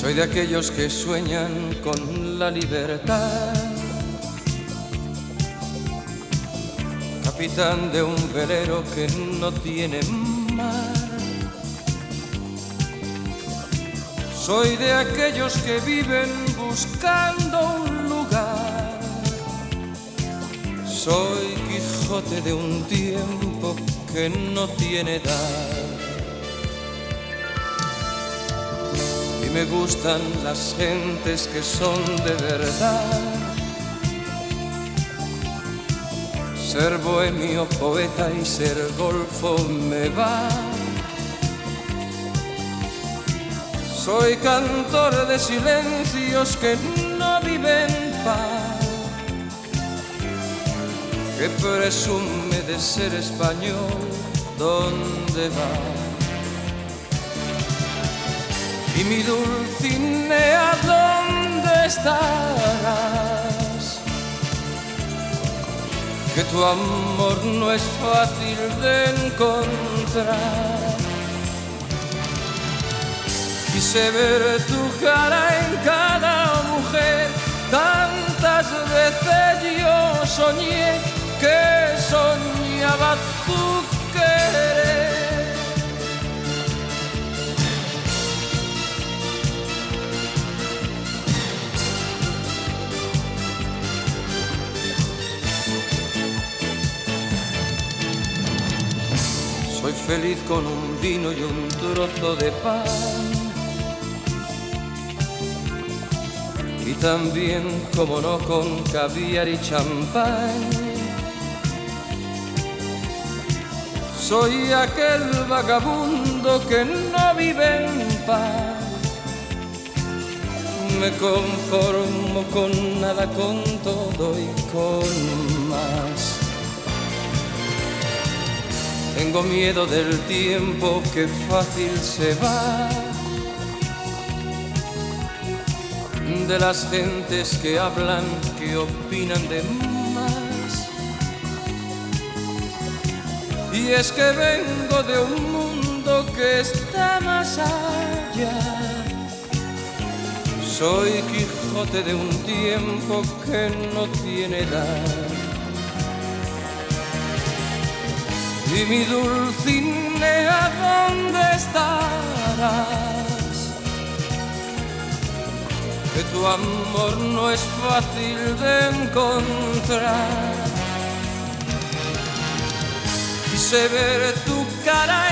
Soy de aquellos que sueñan con la libertad, capitán de un velero que no tiene mar. Soy de aquellos que viven buscando un lugar. Soy Quijote de un tiempo que no tiene edad. Y me gustan las gentes que son de verdad. Ser bohemio, poeta y ser golfo me va. Soy cantor de silencios que no viven paz, que presume de ser español, ¿dónde va? Y mi Dulcinea, ¿dónde estarás? Que tu amor no es fácil de encontrar. Quise ver tu cara en cada mujer, tantas veces yo soñé que soñaba tu querer. Soy feliz con un vino y un trozo de pan, y también, como no, con caviar y champán. Soy aquel vagabundo que no vive en paz. Me conformo con nada, con todo y con más. Tengo miedo del tiempo que fácil se va, de las gentes que hablan, que opinan de más. Y es que vengo de un mundo que está más allá. Soy Quijote de un tiempo que no tiene edad. Y mi Dulcinea, ¿dónde estarás? Que tu amor no es fácil de encontrar. Quise ver tu cara